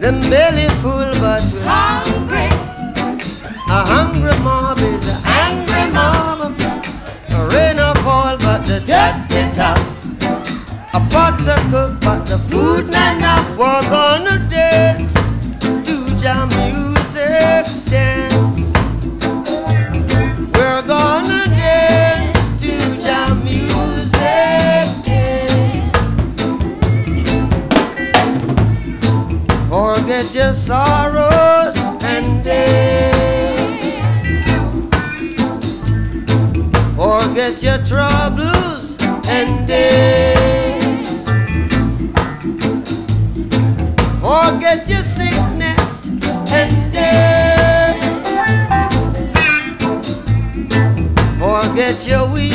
them belly full but we're hungry. A hungry mob is an angry mob. A rain or fall but the dirty top. A pot to cook but the food not enough. We're gonna dance to jam music dance. We're gonna dance to jam music dance. Forget your sorrows and dance. Forget your troubles and dance. Forget your sickness and dance. Forget your weakness.